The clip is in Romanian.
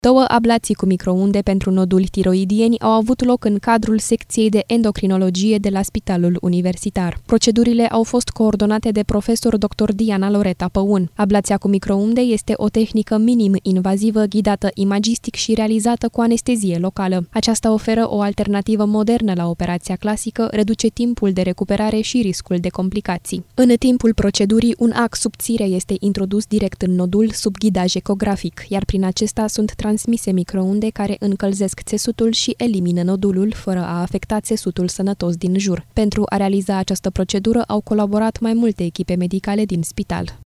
2 ablații cu microunde pentru noduli tiroidieni au avut loc în cadrul secției de endocrinologie de la Spitalul Universitar. Procedurile au fost coordonate de profesor dr. Diana Loreta Păun. Ablația cu microunde este o tehnică minim-invazivă, ghidată imagistic și realizată cu anestezie locală. Aceasta oferă o alternativă modernă la operația clasică, reduce timpul de recuperare și riscul de complicații. În timpul procedurii, un ac subțire este introdus direct în nodul sub ghidaj ecografic, iar prin acesta sunt transmise microunde care încălzesc țesutul și elimină nodulul, fără a afecta țesutul sănătos din jur. Pentru a realiza această procedură au colaborat mai multe echipe medicale din spital.